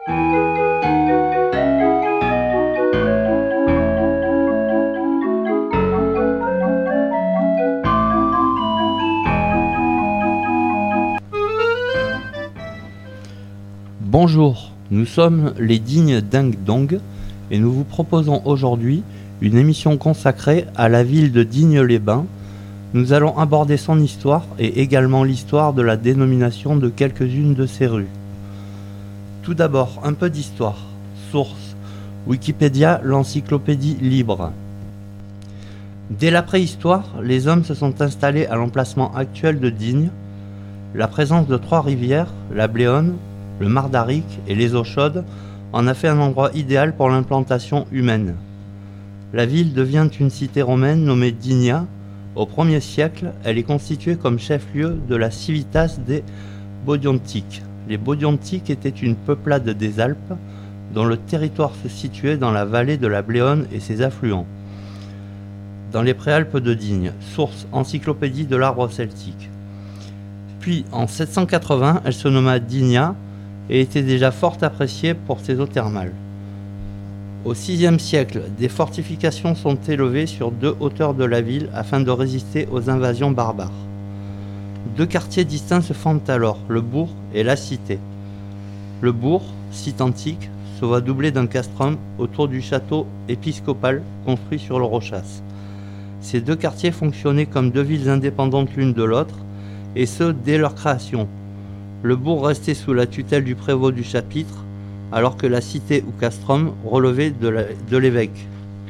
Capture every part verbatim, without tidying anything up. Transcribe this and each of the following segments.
Bonjour, nous sommes les dignes Ding Dong et nous vous proposons aujourd'hui une émission consacrée à la ville de Digne-les-Bains. Nous allons aborder son histoire et également l'histoire de la dénomination de quelques-unes de ses rues. Tout d'abord, un peu d'histoire. Source: Wikipédia, l'encyclopédie libre. Dès la préhistoire, les hommes se sont installés à l'emplacement actuel de Digne. La présence de trois rivières, la Bléone, le Mardaric et les eaux chaudes, en a fait un endroit idéal pour l'implantation humaine. La ville devient une cité romaine nommée Digna. Au premier siècle, elle est constituée comme chef-lieu de la civitas des Bodiontiques. Les Bodiontiques étaient une peuplade des Alpes, dont le territoire se situait dans la vallée de la Bléone et ses affluents, dans les préalpes de Digne. Source: Encyclopédie de l'arbre celtique. Puis, en sept cent quatre-vingts, elle se nomma Digna et était déjà fort appréciée pour ses eaux thermales. Au sixième siècle, des fortifications sont élevées sur deux hauteurs de la ville afin de résister aux invasions barbares. Deux quartiers distincts se forment alors, le bourg et la cité. Le bourg, site antique, se voit doublé d'un castrum autour du château épiscopal construit sur le Rochas. Ces deux quartiers fonctionnaient comme deux villes indépendantes l'une de l'autre, et ce dès leur création. Le bourg restait sous la tutelle du prévôt du chapitre, alors que la cité ou castrum relevait de, la, de l'évêque.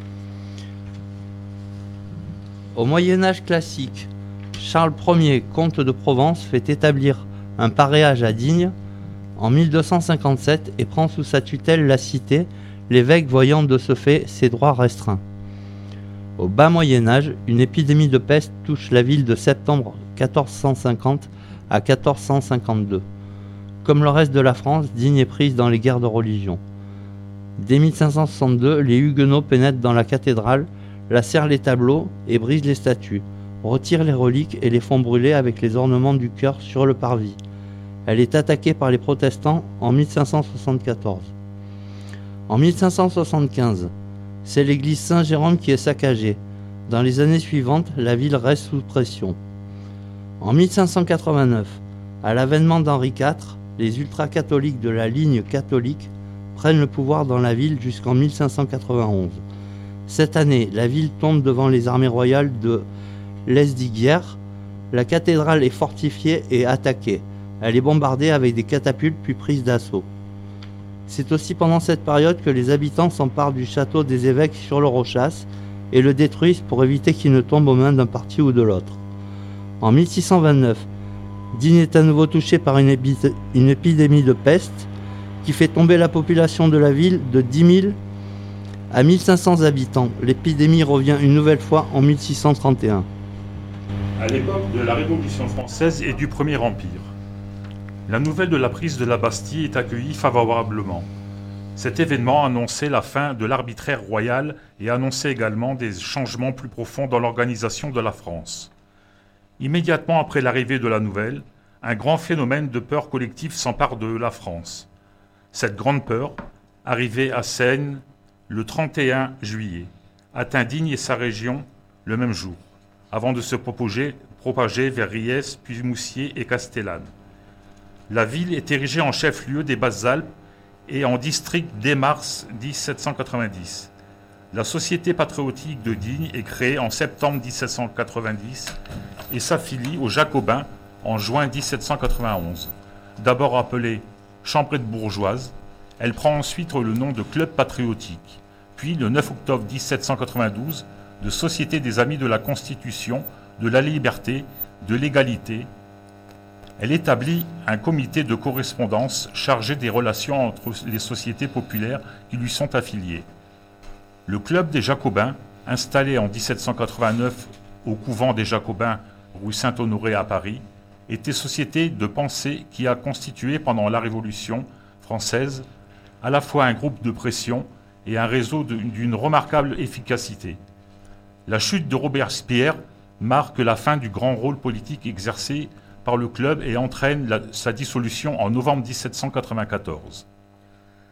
Au Moyen-Âge classique, Charles Ier, comte de Provence, fait établir un paréage à Digne en mille deux cent cinquante-sept et prend sous sa tutelle la cité, l'évêque voyant de ce fait ses droits restreints. Au bas Moyen-Âge, une épidémie de peste touche la ville de septembre quatorze cent cinquante à quatorze cent cinquante-deux. Comme le reste de la France, Digne est prise dans les guerres de religion. Dès mille cinq cent soixante-deux, les Huguenots pénètrent dans la cathédrale, lacèrent les tableaux et brisent les statues, retirent les reliques et les font brûler avec les ornements du chœur sur le parvis. Elle est attaquée par les protestants en mille cinq cent soixante-quatorze. En mille cinq cent soixante-quinze, c'est l'église Saint-Jérôme qui est saccagée. Dans les années suivantes, la ville reste sous pression. En mille cinq cent quatre-vingt-neuf, à l'avènement d'Henri quatre, les ultra-catholiques de la ligne catholique prennent le pouvoir dans la ville jusqu'en mille cinq cent quatre-vingt-onze. Cette année, la ville tombe devant les armées royales de Lesdiguières. La cathédrale est fortifiée et attaquée. Elle est bombardée avec des catapultes puis prise d'assaut. C'est aussi pendant cette période que les habitants s'emparent du château des évêques sur le Rochas et le détruisent pour éviter qu'il ne tombe aux mains d'un parti ou de l'autre. En mille six cent vingt-neuf, Digne est à nouveau touchée par une, épi- une épidémie de peste qui fait tomber la population de la ville de dix mille à mille cinq cents habitants. L'épidémie revient une nouvelle fois en mille six cent trente et un. À l'époque de la Révolution française et du Premier Empire, la nouvelle de la prise de la Bastille est accueillie favorablement. Cet événement annonçait la fin de l'arbitraire royal et annonçait également des changements plus profonds dans l'organisation de la France. Immédiatement après l'arrivée de la nouvelle, un grand phénomène de peur collective s'empare de la France. Cette grande peur, arrivée à Seine le trente et un juillet, atteint Digne et sa région le même jour, avant de se propager, propager vers Riez, puis Moussier et Castellane. La ville est érigée en chef-lieu des Basses-Alpes et en district dès mars dix-sept cent quatre-vingt-dix. La Société patriotique de Digne est créée en septembre dix-sept cent quatre-vingt-dix et s'affilie aux Jacobins en juin dix-sept cent quatre-vingt-onze. D'abord appelée Chambrette bourgeoise, elle prend ensuite le nom de Club patriotique, puis le neuf octobre dix-sept cent quatre-vingt-douze de Société des Amis de la Constitution, de la Liberté, de l'Égalité. Elle établit un comité de correspondance chargé des relations entre les sociétés populaires qui lui sont affiliées. Le Club des Jacobins, installé en dix-sept cent quatre-vingt-neuf au couvent des Jacobins, rue Saint-Honoré à Paris, était société de pensée qui a constitué pendant la Révolution française à la fois un groupe de pression et un réseau d'une remarquable efficacité. La chute de Robespierre marque la fin du grand rôle politique exercé par le club et entraîne la, sa dissolution en novembre dix-sept cent quatre-vingt-quatorze.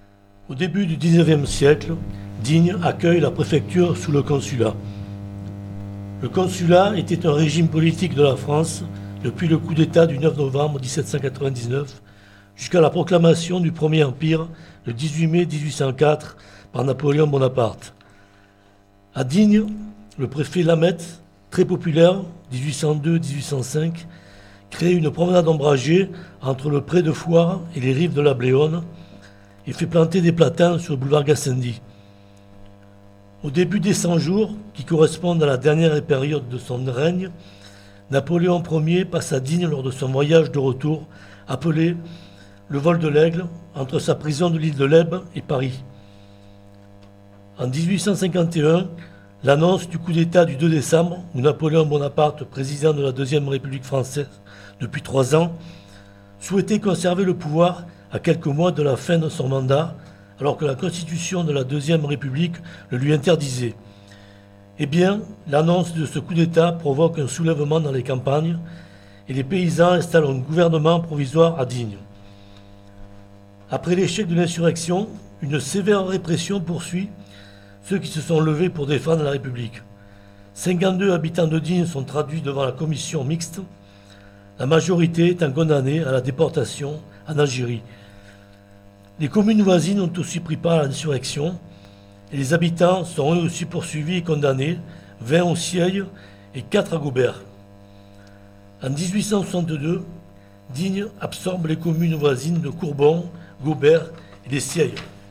Au début du dix-neuvième siècle, Digne accueille la préfecture sous le consulat. Le consulat était un régime politique de la France depuis le coup d'État du neuf novembre dix-sept cent quatre-vingt-dix-neuf jusqu'à la proclamation du Premier Empire le dix-huit mai mille huit cent quatre par Napoléon Bonaparte. À Digne, le préfet Lameth, très populaire, dix-huit cent deux à dix-huit cent cinq, crée une promenade ombragée entre le pré de Foire et les rives de la Bléone et fait planter des platans sur le boulevard Gassendi. Au début des Cent-Jours, qui correspondent à la dernière période de son règne, Napoléon Ier passe à Digne lors de son voyage de retour, appelé le vol de l'Aigle, entre sa prison de l'île de l'Elbe et Paris. En dix-huit cent cinquante et un, l'annonce du coup d'État du deux décembre, où Napoléon Bonaparte, président de la Deuxième République française depuis trois ans, souhaitait conserver le pouvoir à quelques mois de la fin de son mandat, alors que la Constitution de la Deuxième République le lui interdisait. Eh bien, l'annonce de ce coup d'État provoque un soulèvement dans les campagnes et les paysans installent un gouvernement provisoire à Digne. Après l'échec de l'insurrection, une sévère répression poursuit ceux qui se sont levés pour défendre la République. cinquante-deux habitants de Digne sont traduits devant la commission mixte, la majorité étant condamnée à la déportation en Algérie. Les communes voisines ont aussi pris part à l'insurrection et les habitants sont eux aussi poursuivis et condamnés, vingt au Sieil et quatre à Gobert. En dix-huit cent soixante-deux, Digne absorbe les communes voisines de Courbon, Gobert et les Sieil.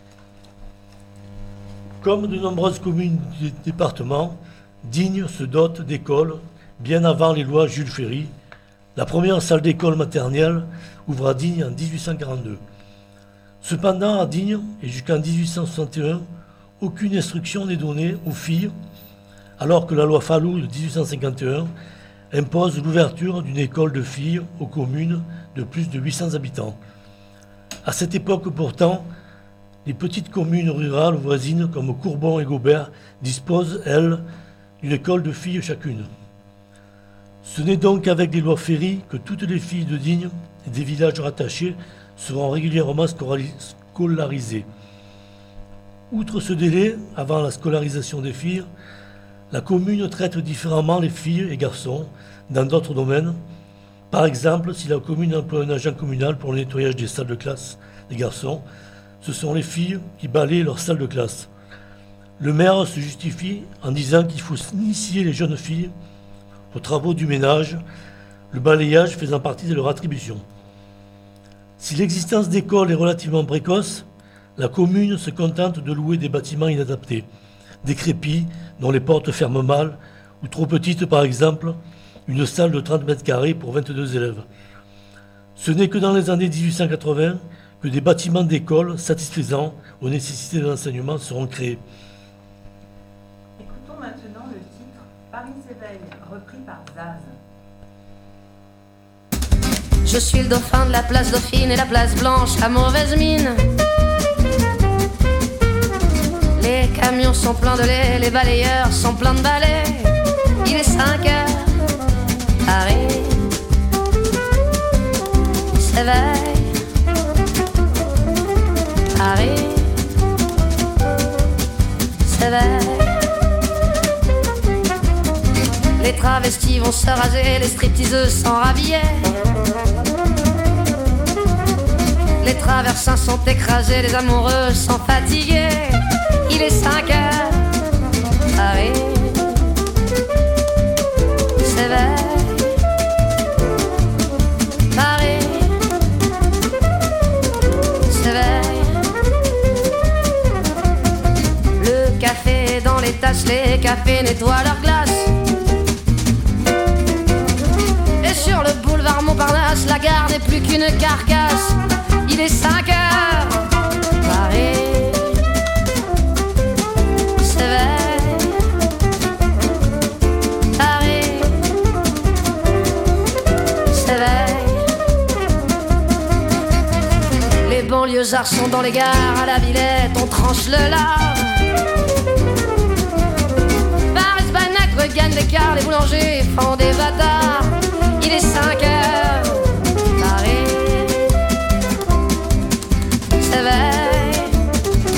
Comme de nombreuses communes du département, Digne se dote d'écoles bien avant les lois Jules Ferry. La première salle d'école maternelle ouvre à Digne en dix-huit cent quarante-deux. Cependant, à Digne, et jusqu'en dix-huit cent soixante et un, aucune instruction n'est donnée aux filles, alors que la loi Fallou de dix-huit cent cinquante et un impose l'ouverture d'une école de filles aux communes de plus de huit cents habitants. À cette époque, pourtant, les petites communes rurales voisines comme Courbon et Gobert disposent, elles, d'une école de filles chacune. Ce n'est donc qu'avec les lois Ferry que toutes les filles de Digne et des villages rattachés seront régulièrement scolarisées. Outre ce délai, avant la scolarisation des filles, la commune traite différemment les filles et garçons dans d'autres domaines. Par exemple, si la commune emploie un agent communal pour le nettoyage des salles de classe des garçons, ce sont les filles qui balayent leurs salles de classe. Le maire se justifie en disant qu'il faut initier les jeunes filles aux travaux du ménage, le balayage faisant partie de leur attribution. Si l'existence d'écoles est relativement précoce, la commune se contente de louer des bâtiments inadaptés, décrépits, dont les portes ferment mal, ou trop petites par exemple, une salle de trente mètres carrés pour vingt-deux élèves. Ce n'est que dans les années dix-huit cent quatre-vingts que des bâtiments d'école satisfaisants aux nécessités de l'enseignement seront créés. Écoutons maintenant le titre « Paris s'éveille », repris par Zaz. Je suis le dauphin de la place Dauphine et la place Blanche à mauvaise mine. Les camions sont pleins de lait, les balayeurs sont pleins de balais. Il est cinq heures, Paris s'éveille. Paris s'éveille. Les travestis vont se raser, les stripteaseuses s'en ravillaient. Les traversins sont écrasés, les amoureux sont fatigués. Il est cinq heures, Paris s'éveille. Paris s'éveille. Le café dans les tasses, les cafés nettoient leur glace. Et sur le boulevard Montparnasse, la gare n'est plus qu'une carcasse. Il est cinq heures, Paris s'éveille. Paris s'éveille. Les banlieusards sont dans les gares, à la Villette on tranche le lard. Paris Banach regagne l'écart, les boulangers font des bâtards. Il est cinq heures, Paris s'éveille.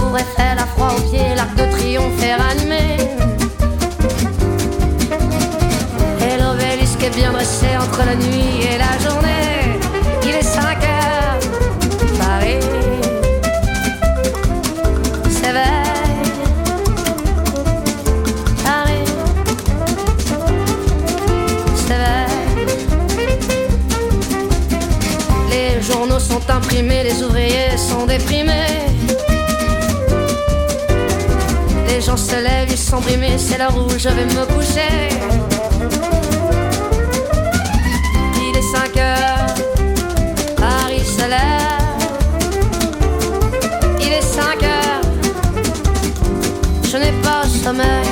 Tour Eiffel à froid aux pieds, l'Arc de Triomphe est ranimé. Et l'obélisque est bien dressé entre la nuit et la journée. Il est cinq heures, Paris s'éveille. Paris s'éveille. Les journaux sont imprimés, les ouvriers sont déprimés. Les gens se lèvent, ils sont brimés, c'est l'heure où je vais me coucher. Il est cinq heures, Paris se lève. Il est cinq heures, je n'ai pas sommeil.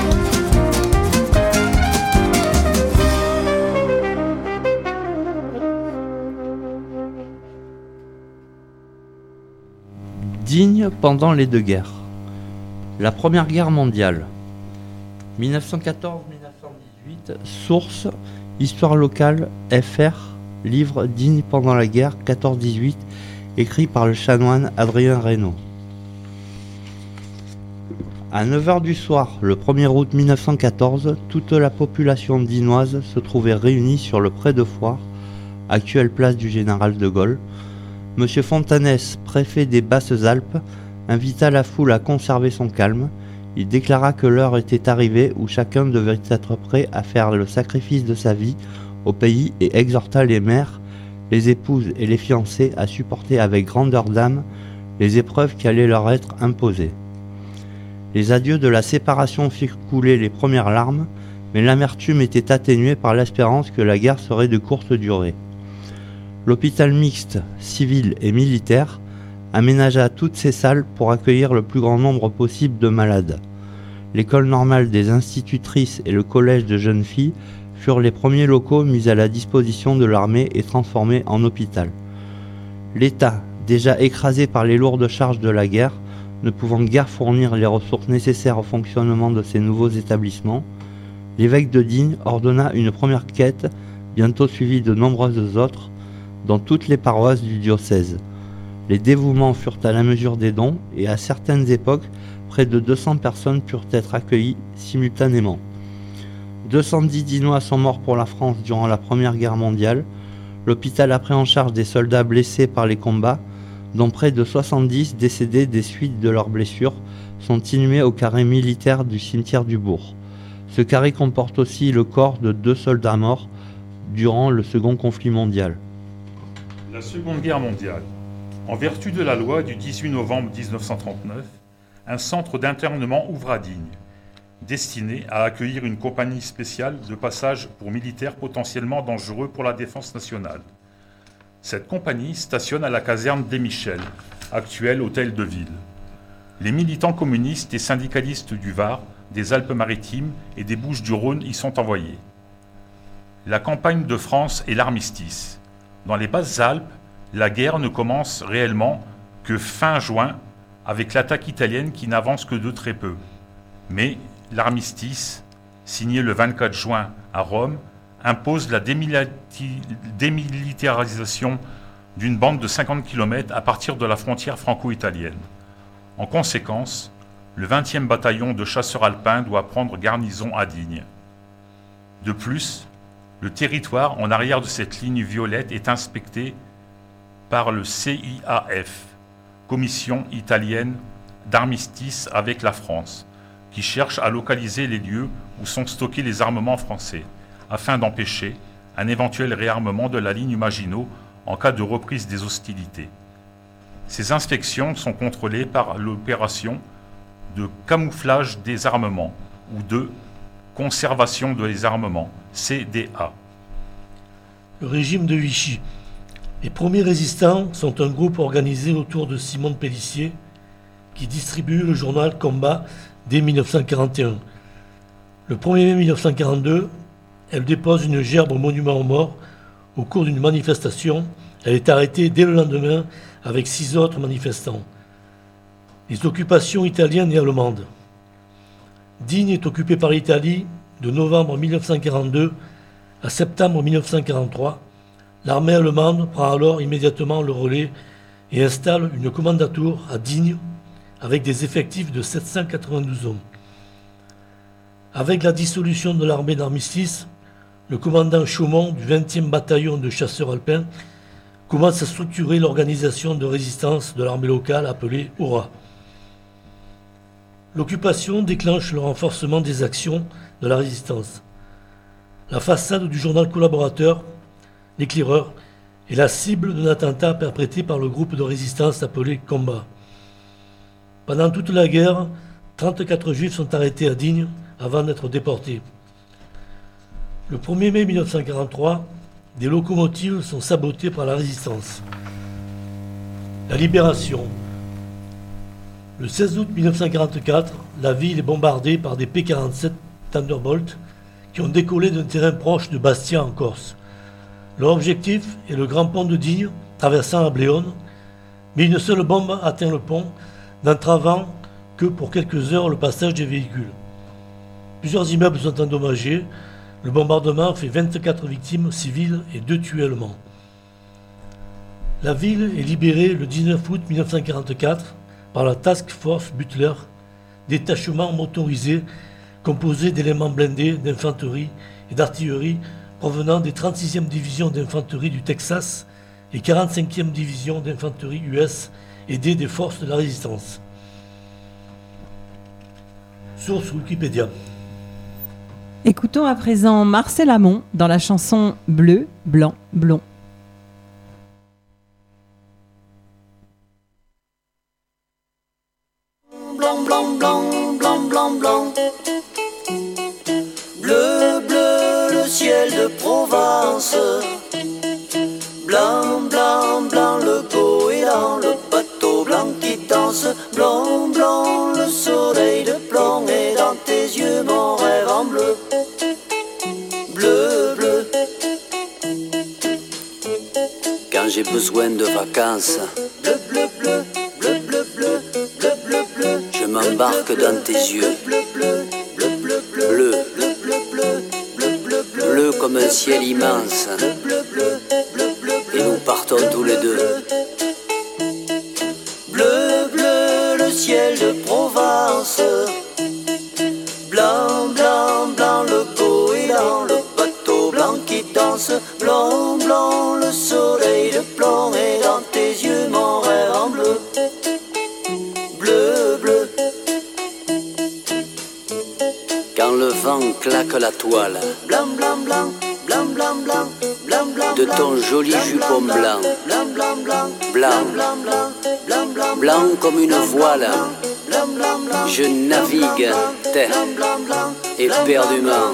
Digne pendant les deux guerres. La Première Guerre mondiale. mille neuf cent quatorze à mille neuf cent dix-huit. Source Histoire locale F R. Livre Digne pendant la guerre quatorze dix-huit. Écrit par le chanoine Adrien Reynaud. À neuf heures du soir, le premier août mille neuf cent quatorze, toute la population dinoise se trouvait réunie sur le pré de Foire, actuelle place du Général de Gaulle. Monsieur Fontanès, préfet des Basses-Alpes, invita la foule à conserver son calme. Il déclara que l'heure était arrivée où chacun devait être prêt à faire le sacrifice de sa vie au pays et exhorta les mères, les épouses et les fiancés à supporter avec grandeur d'âme les épreuves qui allaient leur être imposées. Les adieux de la séparation firent couler les premières larmes, mais l'amertume était atténuée par l'espérance que la guerre serait de courte durée. L'hôpital mixte, civil et militaire, aménagea toutes ses salles pour accueillir le plus grand nombre possible de malades. L'école normale des institutrices et le collège de jeunes filles furent les premiers locaux mis à la disposition de l'armée et transformés en hôpital. L'État, déjà écrasé par les lourdes charges de la guerre, ne pouvant guère fournir les ressources nécessaires au fonctionnement de ces nouveaux établissements, l'évêque de Digne ordonna une première quête, bientôt suivie de nombreuses autres, dans toutes les paroisses du diocèse. Les dévouements furent à la mesure des dons et à certaines époques, près de deux cents personnes purent être accueillies simultanément. deux cent dix Dinois sont morts pour la France durant la Première Guerre mondiale. L'hôpital a pris en charge des soldats blessés par les combats, dont près de soixante-dix décédés des suites de leurs blessures sont inhumés au carré militaire du cimetière du Bourg. Ce carré comporte aussi le corps de deux soldats morts durant le second conflit mondial. La Seconde Guerre mondiale. En vertu de la loi du dix-huit novembre mille neuf cent trente-neuf, un centre d'internement ouvre à Digne, destiné à accueillir une compagnie spéciale de passage pour militaires potentiellement dangereux pour la défense nationale. Cette compagnie stationne à la caserne des Michel, actuel hôtel de ville. Les militants communistes et syndicalistes du Var, des Alpes-Maritimes et des Bouches-du-Rhône y sont envoyés. La campagne de France est l'armistice. Dans les Basses-Alpes, la guerre ne commence réellement que fin juin, avec l'attaque italienne qui n'avance que de très peu. Mais l'armistice, signé le vingt-quatre juin à Rome, impose la démilitarisation d'une bande de cinquante kilomètres à partir de la frontière franco-italienne. En conséquence, le vingtième bataillon de chasseurs alpins doit prendre garnison à Digne. De plus, le territoire en arrière de cette ligne violette est inspecté par le C I A F, Commission italienne d'armistice avec la France, qui cherche à localiser les lieux où sont stockés les armements français, afin d'empêcher un éventuel réarmement de la ligne Maginot en cas de reprise des hostilités. Ces inspections sont contrôlées par l'opération de camouflage des armements ou de conservation des armements, C D A. Le régime de Vichy. Les premiers résistants sont un groupe organisé autour de Simone Pélissier qui distribue le journal Combat dès mille neuf cent quarante et un. Le premier mai mille neuf cent quarante-deux, elle dépose une gerbe au monument aux morts. Au cours d'une manifestation, elle est arrêtée dès le lendemain avec six autres manifestants. Les occupations italiennes et allemandes. Digne est occupée par l'Italie de novembre mille neuf cent quarante-deux à septembre mille neuf cent quarante-trois. L'armée allemande prend alors immédiatement le relais et installe une commandature à Digne avec des effectifs de sept cent quatre-vingt-douze hommes. Avec la dissolution de l'armée d'armistice, le commandant Chaumont du vingtième bataillon de chasseurs alpins commence à structurer l'organisation de résistance de l'armée locale appelée Aura. L'occupation déclenche le renforcement des actions de la résistance. La façade du journal collaborateur, l'éclaireur, est la cible d'un attentat perpétré par le groupe de résistance appelé Combat. Pendant toute la guerre, trente-quatre juifs sont arrêtés à Digne avant d'être déportés. Le premier mai mille neuf cent quarante-trois, des locomotives sont sabotées par la résistance. La libération. Le seize août mille neuf cent quarante-quatre, la ville est bombardée par des P quarante-sept Thunderbolt qui ont décollé d'un terrain proche de Bastia en Corse. Leur objectif est le grand pont de Digne, traversant la Bléone, mais une seule bombe atteint le pont, n'entravant que pour quelques heures le passage des véhicules. Plusieurs immeubles sont endommagés. Le bombardement fait vingt-quatre victimes civiles et deux tués allemands. La ville est libérée le dix-neuf août mille neuf cent quarante-quatre par la Task Force Butler, détachement motorisé composé d'éléments blindés, d'infanterie et d'artillerie provenant des trente-sixième division d'infanterie du Texas et quarante-cinquième division d'infanterie U S, aidés des forces de la résistance. Source Wikipédia. Écoutons à présent Marcel Amont dans la chanson Bleu, Blanc, Blond. Blanc, blanc, blanc, blanc, blanc, blanc. Bleu, bleu, le ciel de Provence. Blanc, blanc, blanc, le goéland, le bateau blanc qui danse. Blanc, blanc, le soleil de plomb et dans tes yeux mon rêve en bleu. Bleu, bleu. Quand j'ai besoin de vacances, bleu, bleu, bleu, bleu, bleu, bleu, bleu, bleu, bleu. Je m'embarque dans tes yeux, bleu, bleu, bleu, bleu, bleu, bleu, bleu, bleu, bleu comme un ciel immense. Et nous partons tous les deux. Bleu, bleu, le ciel de Provence. Blanc, blanc, blanc, le goéland, le bateau blanc qui danse. Blanc, blanc, le soleil de plomb et dans tes yeux mon rêve en bleu. Bleu, bleu. Quand le vent claque la toile, blanc, blanc, blanc, blanc, blanc, blanc, blanc, blanc, de ton joli jupon blanc, blanc, blanc, blanc, blanc, blanc, blanc, blanc, blanc comme une voile, je navigue éperdument.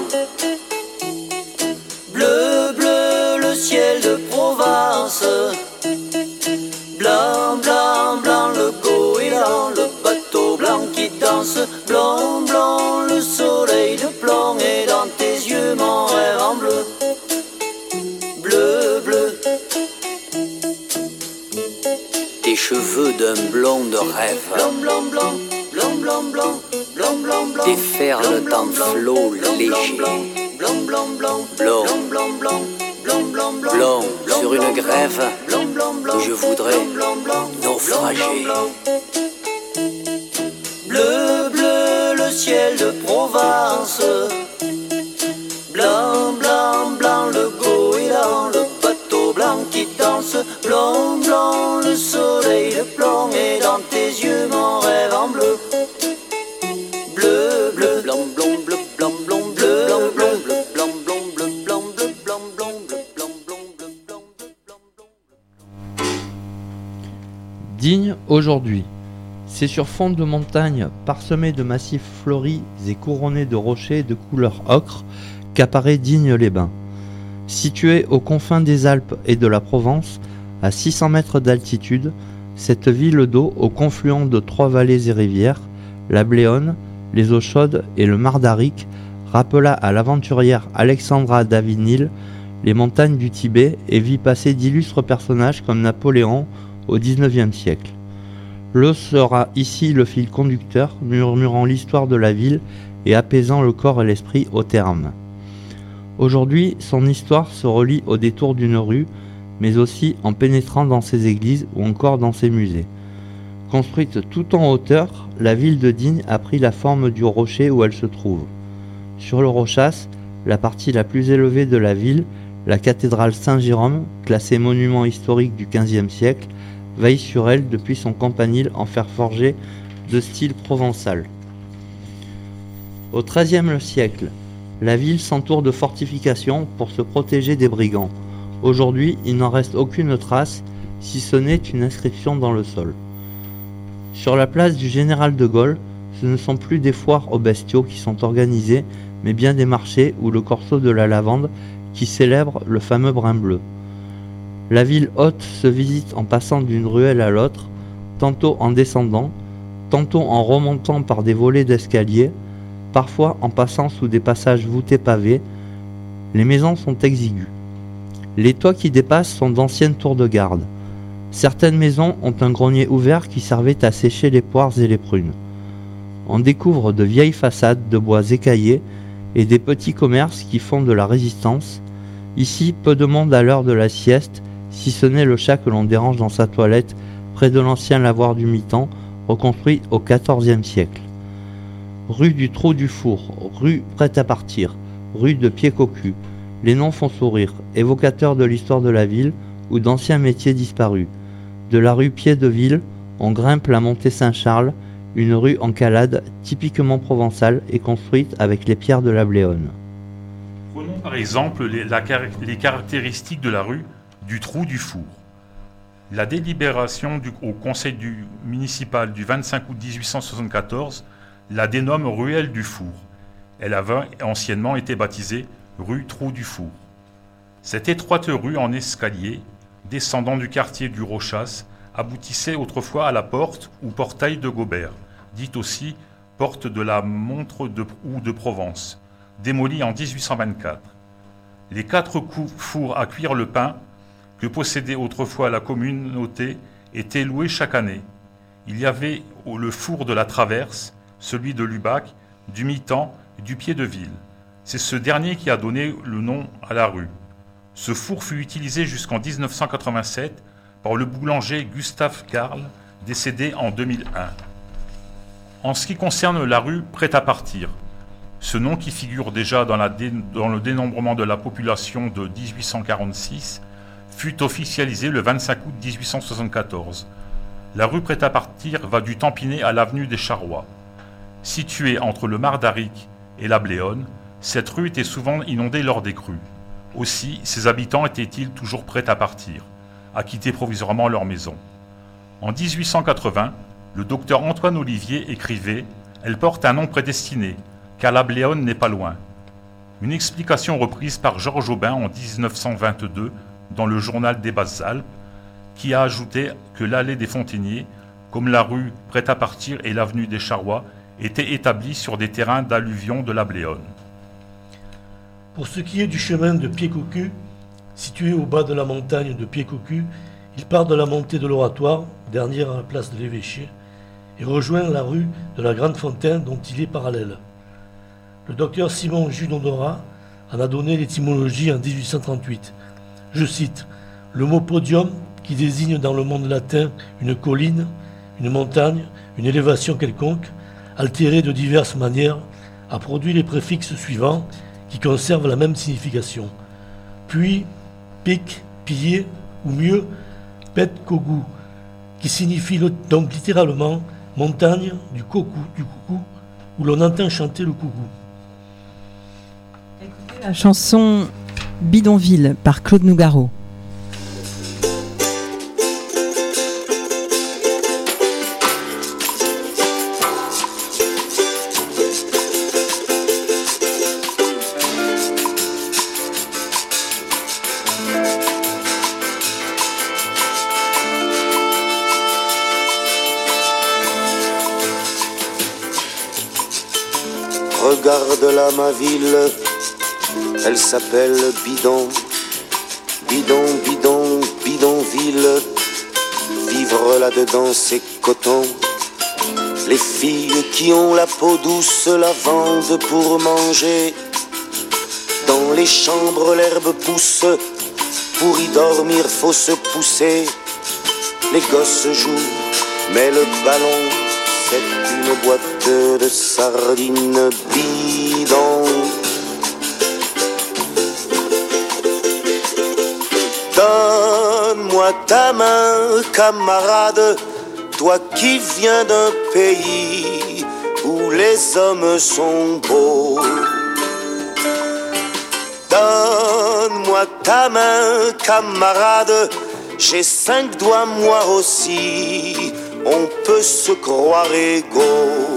Bleu, bleu, le ciel de Provence. Blanc, blanc, blanc, le goéland, le bateau blanc qui danse. Blanc, blanc, le soleil de plomb et dans tes yeux mon rêve en bleu. Bleu, bleu. Tes cheveux d'un blond de rêve. Blanc, blanc, blanc, blanc, blanc, blanc, blanc, blanc, blanc. Déferlent en flot léger. Blanc, blanc, blanc, blanc, blanc, blanc, blanc, blanc, blanc, sur une grève où je voudrais naufrager. Bleu, bleu, le ciel de Provence. Blanc, blanc, blanc, le goéland, le bateau blanc qui danse. Blanc, blanc, le soleil de plomb et dans tes yeux mon rêve en bleu. Bleu, bleu, blanc, blanc, bleu, blanc, blanc, bleu, blanc, blanc, bleu, blanc, blanc, bleu, blanc, bleu, blanc, blanc, bleu, blanc, blanc, bleu, blanc, bleu, blanc, blanc. Digne aujourd'hui. C'est sur fond de montagne parsemé de massifs fleuris et couronnés de rochers de couleur ocre qu'apparaît Digne-les-Bains. Située aux confins des Alpes et de la Provence, à six cents mètres d'altitude, cette ville d'eau au confluent de trois vallées et rivières, la Bléone, les eaux chaudes et le Mar d'Aric, rappela à l'aventurière Alexandra David-Nil les montagnes du Tibet et vit passer d'illustres personnages comme Napoléon au dix-neuvième siècle. L'eau sera ici le fil conducteur, murmurant l'histoire de la ville et apaisant le corps et l'esprit au terme. Aujourd'hui, son histoire se relie au détour d'une rue, mais aussi en pénétrant dans ses églises ou encore dans ses musées. Construite tout en hauteur, la ville de Digne a pris la forme du rocher où elle se trouve. Sur le Rochas, la partie la plus élevée de la ville, la cathédrale Saint-Jérôme, classée monument historique du quinzième siècle, veille sur elle depuis son campanile en fer forgé de style provençal. Au treizième siècle, la ville s'entoure de fortifications pour se protéger des brigands. Aujourd'hui, il n'en reste aucune trace, si ce n'est une inscription dans le sol. Sur la place du Général de Gaulle, ce ne sont plus des foires aux bestiaux qui sont organisées, mais bien des marchés ou le corso de la lavande qui célèbre le fameux brin bleu. La ville haute se visite en passant d'une ruelle à l'autre, tantôt en descendant, tantôt en remontant par des volets d'escalier, parfois en passant sous des passages voûtés pavés. Les maisons sont exiguës. Les toits qui dépassent sont d'anciennes tours de garde. Certaines maisons ont un grenier ouvert qui servait à sécher les poires et les prunes. On découvre de vieilles façades de bois écaillés et des petits commerces qui font de la résistance. Ici, peu de monde à l'heure de la sieste, si ce n'est le chat que l'on dérange dans sa toilette près de l'ancien lavoir du Mitan, reconstruit au quatorzième siècle. Rue du Trou du Four, rue Prêt-à-Partir, rue de Pied-Cocu, les noms font sourire, évocateurs de l'histoire de la ville ou d'anciens métiers disparus. De la rue Pied-de-Ville, on grimpe la montée Saint-Charles, une rue en calade typiquement provençale et construite avec les pierres de la Bléone. Prenons par exemple les, la, les caractéristiques de la rue du Trou du Four. La délibération du, au conseil du, municipal du vingt-cinq août dix-huit cent soixante-quatorze la dénomme ruelle du Four. Elle avait anciennement été baptisée rue Trou du Four. Cette étroite rue en escalier, descendant du quartier du Rochas, aboutissait autrefois à la porte ou portail de Gobert, dite aussi porte de la Montre de, ou de Provence, démolie en dix-huit cent vingt-quatre. Les quatre fours à cuire le pain que possédait autrefois la communauté étaient loués chaque année. Il y avait le four de la Traverse, celui de Lubac, du Mitan et du Pied-de-Ville. C'est ce dernier qui a donné le nom à la rue. Ce four fut utilisé jusqu'en dix-neuf cent quatre-vingt-sept par le boulanger Gustave Carl, décédé en deux mille un. En ce qui concerne la rue Prêt-à-Partir, ce nom qui figure déjà dans, la dé... dans le dénombrement de la population de dix-huit cent quarante-six fut officialisé le vingt-cinq août dix-huit cent soixante-quatorze. La rue Prêt-à-Partir va du Tampinet à l'avenue des Charrois. Située entre le Mardaric et la Bléone, cette rue était souvent inondée lors des crues. Aussi, ses habitants étaient-ils toujours prêts à partir, à quitter provisoirement leur maison. En dix-huit cent quatre-vingts, le docteur Antoine Olivier écrivait « Elle porte un nom prédestiné, car la Bléone n'est pas loin ». Une explication reprise par Georges Aubin en dix-neuf cent vingt-deux dans le journal des Basses-Alpes, qui a ajouté que l'allée des Fontainiers, comme la rue Prêt-à-Partir et l'avenue des Charrois, étaient établies sur des terrains d'alluvion de la Bléone. Pour ce qui est du chemin de Pied-Cocu, situé au bas de la montagne de Pied-Cocu, il part de la montée de l'Oratoire, dernière à la place de l'Évêché, et rejoint la rue de la Grande Fontaine dont il est parallèle. Le docteur Simon Jules-Honorat en a donné l'étymologie en dix-huit cent trente-huit. Je cite, « Le mot podium, qui désigne dans le monde latin une colline, une montagne, une élévation quelconque, altérée de diverses manières, a produit les préfixes suivants qui conservent la même signification. Puis, pic, piller, ou mieux, pet kogu, qui signifie donc littéralement montagne du koku, du coucou, où l'on entend chanter le coucou. » Écoutez la chanson Bidonville par Claude Nougaro. Regarde-la ma ville, elle s'appelle Bidon, Bidon, bidon, bidonville. Vivre là-dedans c'est coton. Les filles qui ont la peau douce la vendent pour manger. Dans les chambres l'herbe pousse, pour y dormir faut se pousser. Les gosses jouent Mais le ballon, c'est une boîte de sardines bidon. Donne-moi ta main, camarade, toi qui viens d'un pays où les hommes sont beaux. Donne-moi ta main, camarade, j'ai cinq doigts moi aussi, on peut se croire égaux.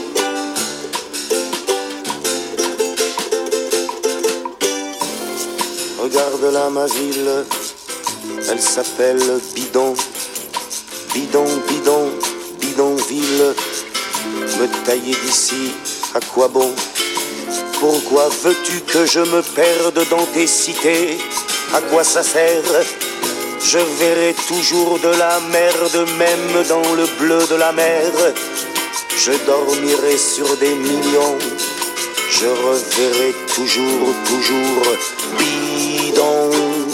Regarde là ma ville, elle s'appelle Bidon. Bidon, bidon, bidonville. Me tailler d'ici, à quoi bon? Pourquoi veux-tu que je me perde dans tes cités? À quoi ça sert? Je verrai toujours de la merde, même dans le bleu de la mer. Je dormirai sur des millions, je reverrai toujours, toujours bidon.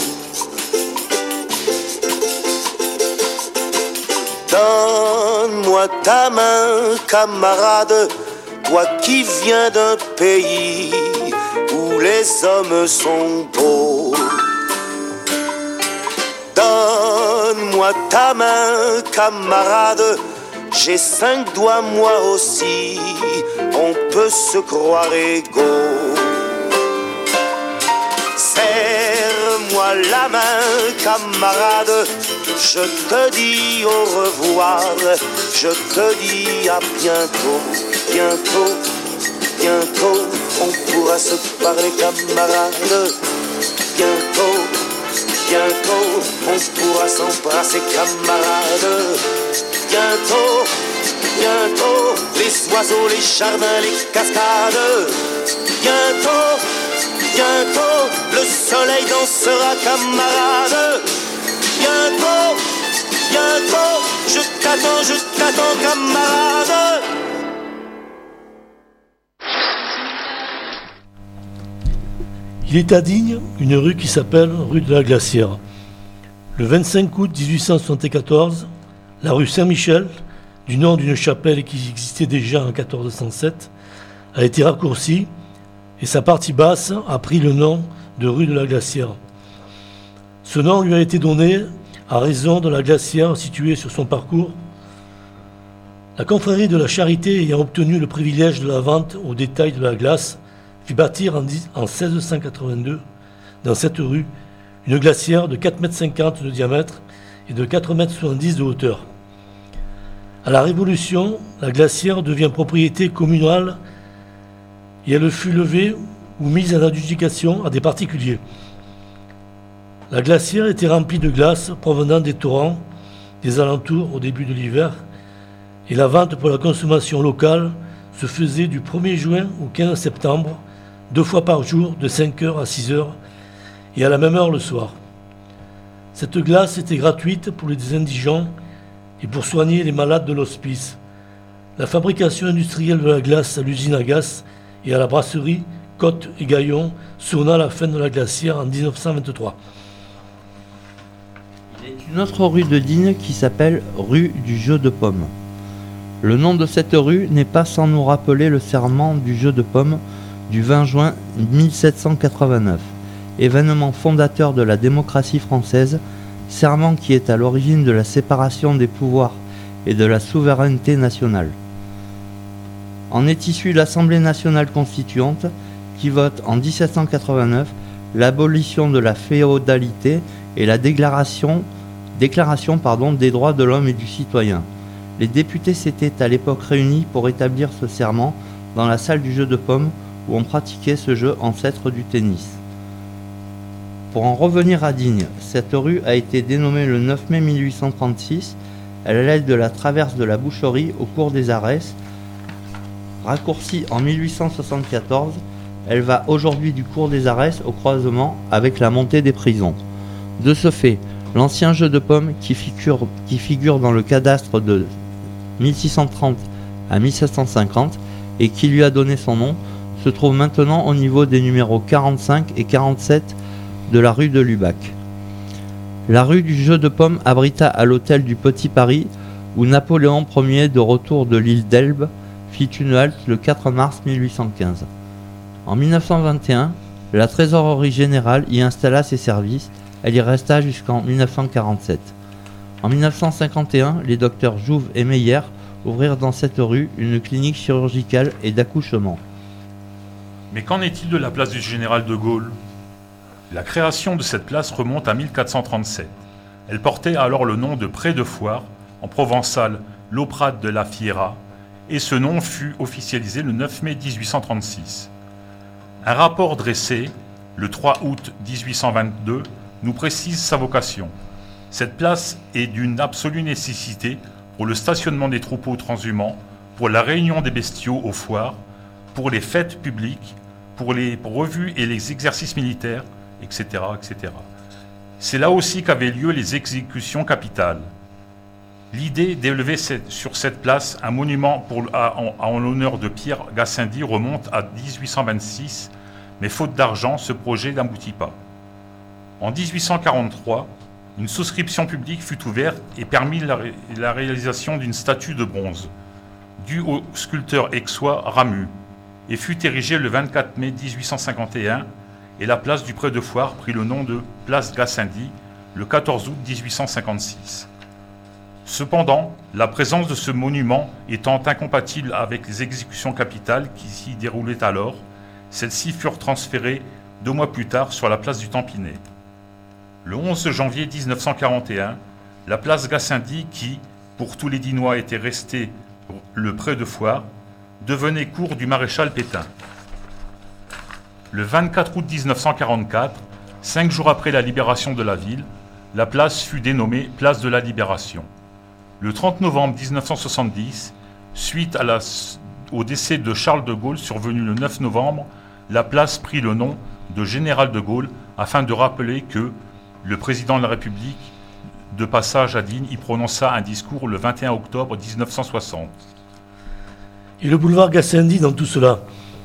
Donne-moi ta main, camarade, toi qui viens d'un pays où les hommes sont beaux. Donne-moi ta main, camarade, j'ai cinq doigts moi aussi, on peut se croire égaux. Serre-moi la main, camarade, je te dis au revoir, je te dis à bientôt, bientôt, bientôt, on pourra se parler, camarade. Bientôt, bientôt, on pourra s'embrasser, camarade. Bientôt, bientôt, les oiseaux, les jardins, les cascades. Bientôt, bientôt, le soleil dansera, camarade. Bientôt, bientôt, je t'attends, je t'attends, camarade. Il est à Digne une rue qui s'appelle rue de la Glacière. Le vingt-cinq août mille huit cent soixante-quatorze, la rue Saint-Michel, du nom d'une chapelle qui existait déjà en quatorze cent sept, a été raccourcie et sa partie basse a pris le nom de rue de la Glacière. Ce nom lui a été donné à raison de la glacière située sur son parcours. La confrérie de la Charité ayant obtenu le privilège de la vente au détail de la glace fit bâtir en seize cent quatre-vingt-deux, dans cette rue, une glacière de quatre mètres cinquante de diamètre et de quatre mètres soixante-dix de hauteur. À la Révolution, la glacière devient propriété communale et elle fut levée ou mise en adjudication à des particuliers. La glacière était remplie de glace provenant des torrents des alentours au début de l'hiver et la vente pour la consommation locale se faisait du premier juin au quinze septembre, deux fois par jour de cinq heures à six heures et à la même heure le soir. Cette glace était gratuite pour les indigents et pour soigner les malades de l'hospice. La fabrication industrielle de la glace à l'usine Agasse et à la brasserie Côte et Gaillon sonna la fin de la glacière en dix-neuf cent vingt-trois. Il est une autre rue de Digne qui s'appelle rue du Jeu de Pommes. Le nom de cette rue n'est pas sans nous rappeler le serment du Jeu de Pommes du vingt juin mille sept cent quatre-vingt-neuf, événement fondateur de la démocratie française, serment qui est à l'origine de la séparation des pouvoirs et de la souveraineté nationale. En est issue l'Assemblée nationale constituante qui vote en dix-sept cent quatre-vingt-neuf l'abolition de la féodalité et la déclaration, déclaration pardon, des droits de l'homme et du citoyen. Les députés s'étaient à l'époque réunis pour établir ce serment dans la salle du Jeu de Pommes où on pratiquait ce jeu ancêtre du tennis. Pour en revenir à Digne, cette rue a été dénommée le neuf mai mille huit cent trente-six. Elle allait de la traverse de la Boucherie au cours des Arès. Raccourcie en mille huit cent soixante-quatorze, elle va aujourd'hui du cours des Arès au croisement avec la montée des prisons. De ce fait, l'ancien Jeu de Pommes qui figure, qui figure dans le cadastre de mille six cent trente à mille sept cent cinquante et qui lui a donné son nom, se trouve maintenant au niveau des numéros quarante-cinq et quarante-sept de la rue de Lubac. La rue du Jeu de Pommes abrita à l'hôtel du Petit Paris où Napoléon Ier, de retour de l'île d'Elbe, fit une halte le quatre mars mille huit cent quinze. En mille neuf cent vingt et un, la Trésorerie générale y installa ses services. Elle y resta jusqu'en mille neuf cent quarante-sept. En mille neuf cent cinquante et un, les docteurs Jouve et Meyer ouvrirent dans cette rue une clinique chirurgicale et d'accouchement. Mais qu'en est-il de la place du général de Gaulle ? La création de cette place remonte à mille quatre cent trente-sept. Elle portait alors le nom de Pré de Foire, en provençal l'Auprade de la Fiera, et ce nom fut officialisé le neuf mai mille huit cent trente-six. Un rapport dressé, le trois août mille huit cent vingt-deux, nous précise sa vocation. Cette place est d'une absolue nécessité pour le stationnement des troupeaux transhumants, pour la réunion des bestiaux aux foires, pour les fêtes publiques, pour les revues et les exercices militaires, et cetera, et cetera. C'est là aussi qu'avaient lieu les exécutions capitales. L'idée d'élever cette, sur cette place un monument pour, à, en, en l'honneur de Pierre Gassendi remonte à mille huit cent vingt-six, mais faute d'argent, ce projet n'aboutit pas. En mille huit cent quarante-trois, une souscription publique fut ouverte et permit la, ré, la réalisation d'une statue de bronze, due au sculpteur aixois Ramu, et fut érigée le vingt-quatre mai mille huit cent cinquante et un, et la place du Pré de Foire prit le nom de place Gassendi le quatorze août mille huit cent cinquante-six. Cependant, la présence de ce monument étant incompatible avec les exécutions capitales qui s'y déroulaient alors, celles-ci furent transférées deux mois plus tard sur la place du Tempinet. Le onze janvier mille neuf cent quarante et un, la place Gassendi, qui, pour tous les Dinois, était restée le Pré de Foire, devenait cour du maréchal Pétain. Le vingt-quatre août mille neuf cent quarante-quatre, cinq jours après la libération de la ville, la place fut dénommée Place de la Libération. Le trente novembre mille neuf cent soixante-dix, suite à la, au décès de Charles de Gaulle survenu le neuf novembre, la place prit le nom de Général de Gaulle afin de rappeler que le président de la République, de passage à Digne, y prononça un discours le vingt et un octobre mille neuf cent soixante. Et le boulevard Gassendi dans tout cela ?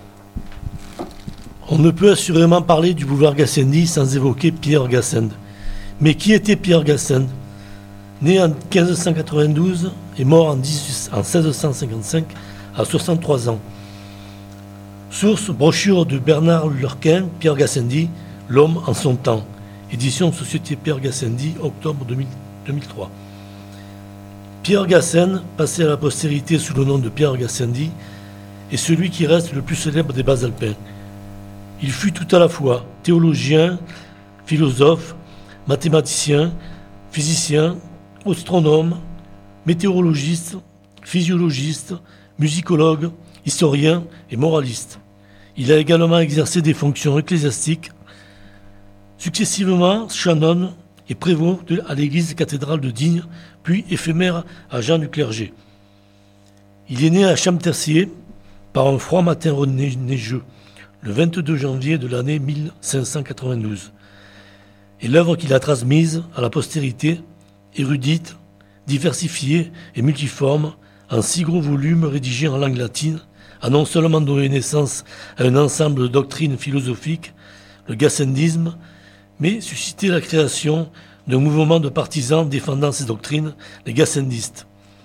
On ne peut assurément parler du boulevard Gassendi sans évoquer Pierre Gassendi. Mais qui était Pierre Gassendi ? Né en quinze cent quatre-vingt-douze et mort en, dix-huit, en seize cent cinquante-cinq à soixante-trois ans. Source, brochure de Bernard Lurquin, Pierre Gassendi, L'homme en son temps. Édition Société Pierre Gassendi, octobre deux mille trois. Pierre Gassendi, passé à la postérité sous le nom de Pierre Gassendi, est celui qui reste le plus célèbre des Bas-Alpins. Il fut tout à la fois théologien, philosophe, mathématicien, physicien, astronome, météorologiste, physiologiste, musicologue, historien et moraliste. Il a également exercé des fonctions ecclésiastiques, successivement chanoine et prévôt de, à l'église cathédrale de Digne, puis éphémère agent du clergé. Il est né à Champtercier par un froid matin neigeux, le vingt-deux janvier de l'année mille cinq cent quatre-vingt-douze. Et l'œuvre qu'il a transmise à la postérité, érudite, diversifiée et multiforme, en six gros volumes rédigés en langue latine, a non seulement donné naissance à un ensemble de doctrines philosophiques, le gassendisme, mais suscité la création d'un mouvement de partisans défendant ces doctrines, les gassendistes.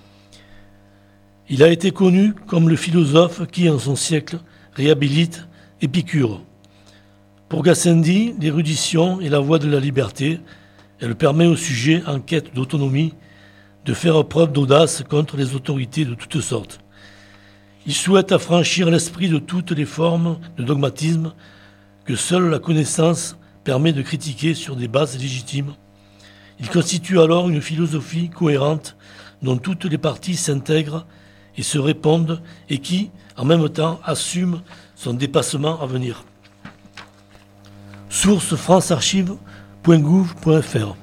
Il a été connu comme le philosophe qui, en son siècle, réhabilite Épicure. Pour Gassendi, l'érudition est la voie de la liberté. Elle permet aux sujets en quête d'autonomie de faire preuve d'audace contre les autorités de toutes sortes. Il souhaite affranchir l'esprit de toutes les formes de dogmatisme que seule la connaissance permet de critiquer sur des bases légitimes. Il constitue alors une philosophie cohérente dont toutes les parties s'intègrent et se répondent et qui, en même temps, assume son dépassement à venir. Source francearchive point gouv point f r.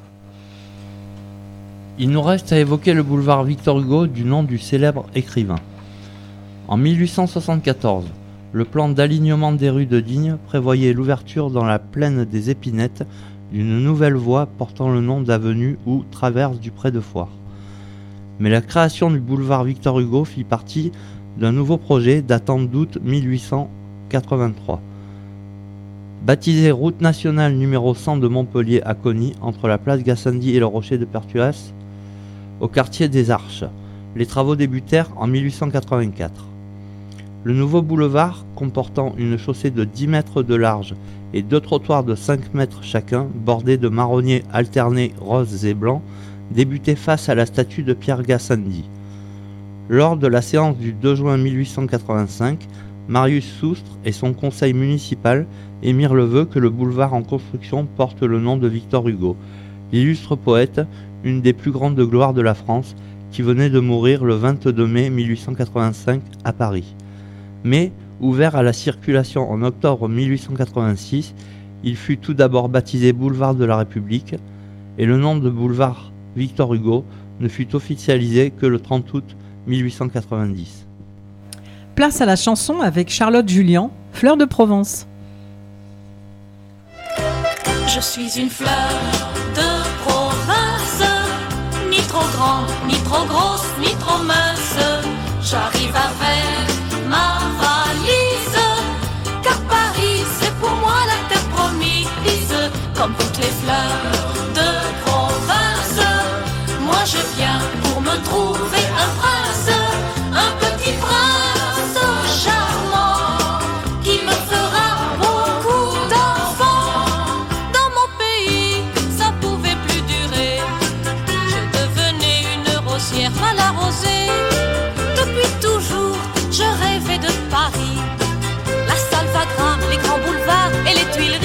Il nous reste à évoquer le boulevard Victor Hugo du nom du célèbre écrivain. En mille huit cent soixante-quatorze, le plan d'alignement des rues de Digne prévoyait l'ouverture dans la plaine des Épinettes d'une nouvelle voie portant le nom d'avenue ou traverse du Pré de Foire. Mais la création du boulevard Victor Hugo fit partie d'un nouveau projet datant d'août mille huit cent quatre-vingt-trois. Baptisé route nationale numéro cent de Montpellier à Cony, entre la place Gassendi et le rocher de Pertuis, au quartier des Arches, Les travaux débutèrent en mille huit cent quatre-vingt-quatre. Le nouveau boulevard, comportant une chaussée de dix mètres de large et deux trottoirs de cinq mètres chacun, bordés de marronniers alternés roses et blancs, débutait face à la statue de Pierre Gassendi. Lors de la séance du deux juin mille huit cent quatre-vingt-cinq, Marius Soustre et son conseil municipal émirent le vœu que le boulevard en construction porte le nom de Victor Hugo, l'illustre poète, une des plus grandes gloires de la France, qui venait de mourir le vingt-deux mai mille huit cent quatre-vingt-cinq à Paris. Mais, ouvert à la circulation en octobre mille huit cent quatre-vingt-six, il fut tout d'abord baptisé boulevard de la République, et le nom de boulevard Victor Hugo ne fut officialisé que le trente août mille huit cent quatre-vingt-dix. Place à la chanson avec Charlotte Julien, Fleur de Provence. Je suis une fleur de province, ni trop grande, ni trop grosse, ni trop mince. J'arrive avec ma valise, car Paris c'est pour moi la terre promise. Comme toutes les fleurs de province, moi je viens pour me trouver un prince, un petit prince charmant qui me fera beaucoup d'enfants. Dans mon pays, ça pouvait plus durer. Je devenais une rosière mal arrosée. Depuis toujours, je rêvais de Paris, la Salvadrame, les grands boulevards et les Tuileries.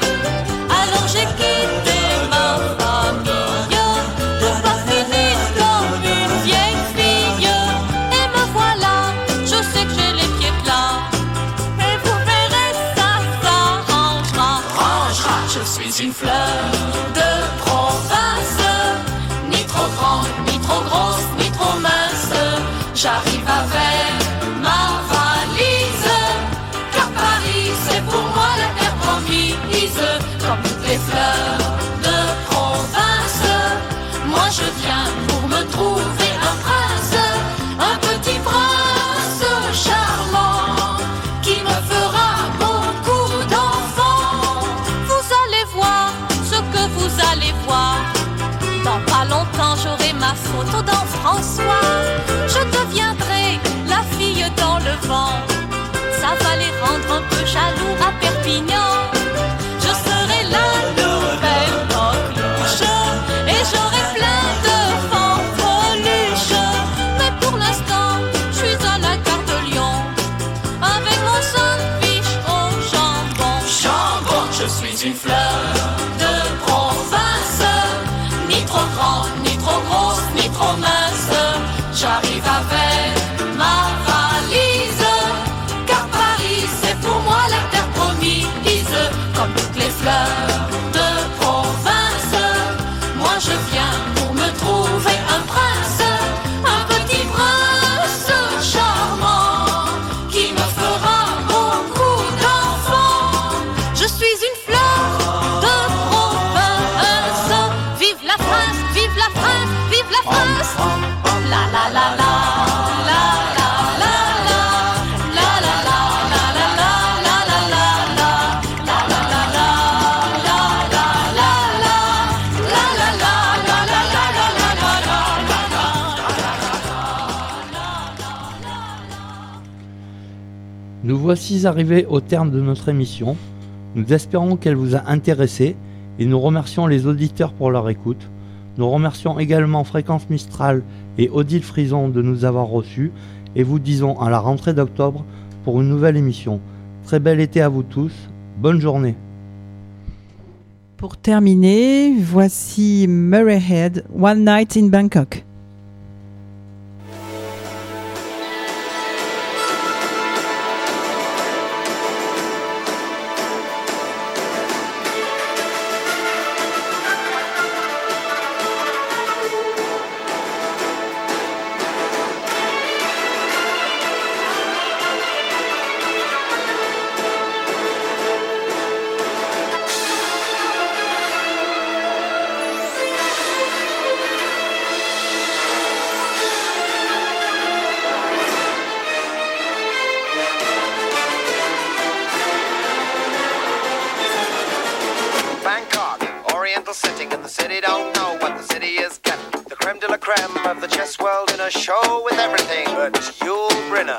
Alors j'ai quitté ma famille pour pas finir comme une vieille fille. Et me voilà, je sais que j'ai les pieds plats. Et vous verrez, ça s'arrangera. Rangera. Je suis une fleur de province, ni trop grande, ni trop grosse, ni trop mince. J'arrive avec ma valise, car Paris c'est pour moi la terre promise. Comme toutes les fleurs de province, moi je viens pour me trouver un prince, un petit prince charmant qui me fera beaucoup d'enfants. Vous allez voir ce que vous allez voir. Dans pas longtemps j'aurai ma photo dans François. Je deviendrai la fille dans le vent. Ça va les rendre un peu jaloux à Perpignan. Je serai la nouvelle coqueluche et j'aurai plein de fanfreluches. Mais pour l'instant, je suis à la gare de Lyon avec mon sandwich au jambon. Jambon, je suis une fleur de province, ni trop grande, ni trop grosse, ni trop mince. J'arrive avec ma valise, car Paris c'est pour moi la terre promise. Comme toutes les fleurs de province, moi je viens pour me trouver un prince, un petit prince charmant qui me fera beaucoup d'enfants. Je suis une fleur de province. Vive la France, vive la France, vive la France. La la la la. Nous voici arrivés au terme de notre émission. Nous espérons qu'elle vous a intéressé et nous remercions les auditeurs pour leur écoute. Nous remercions également Fréquence Mistral et Odile Frison de nous avoir reçus et vous disons à la rentrée d'octobre pour une nouvelle émission. Très bel été à vous tous, bonne journée. Pour terminer, voici Murray Head, One Night in Bangkok. Bangkok, oriental setting, and the city don't know what the city is getting. The creme de la creme of the chess world in a show with everything but Yul Brynner.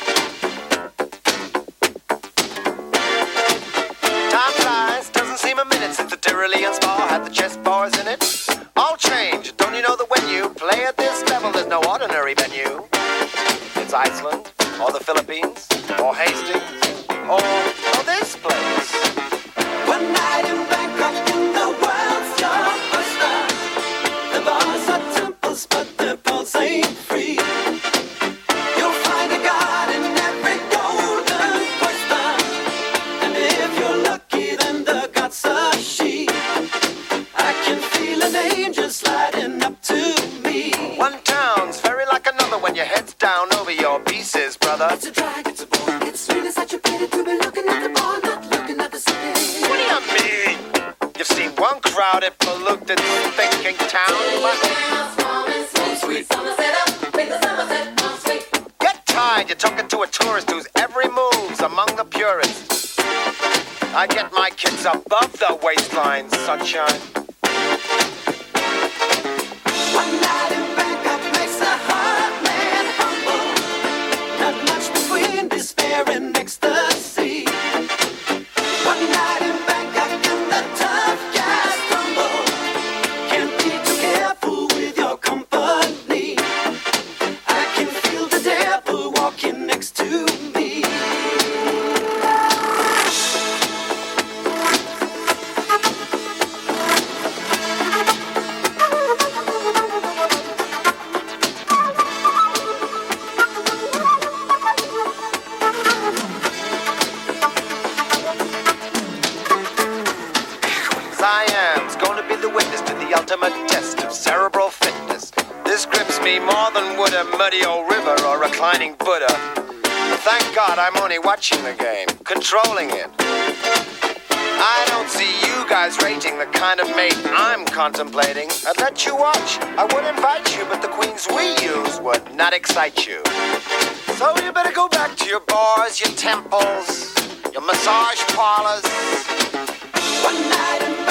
Time flies, doesn't seem a minute since the Tyrolean spa had the chess bars in it. All change, don't you know that when you play at this level, there's no ordinary venue? It's Iceland, or the Philippines, or Hastings, or, or this place. One night in Bangkok in the world's your oyster. The bars are temples, but the pulse ain't free. You'll find a god in every golden oyster. And if you're lucky, then the god's a she. I can feel an angel sliding up to me. One town's very like another when your head's down over your pieces, brother. It's a drag, it's a bore, it's really such a pity to be looking at the bar, not looking at the city. What do you mean? You've seen one crowded, polluted, thinking town. Get tired, you're talking to a tourist whose every move's among the purists. I get my kids above the waistline, sunshine. One night in Bangkok makes a hard man humble. Not much between despair and ecstasy. One night in Bangkok and the tough guys crumble. Can't be too careful with your company. I can feel the devil walking next to me. Siam's gonna be the witness to the ultimate test of cerebral fitness. This grips me more than would a muddy old river or reclining Buddha. But thank God I'm only watching the game, controlling it. I don't see you guys rating the kind of mate I'm contemplating. I'd let you watch, I would invite you, but the queens we use would not excite you. So you better go back to your bars, your temples, your massage parlors. One night in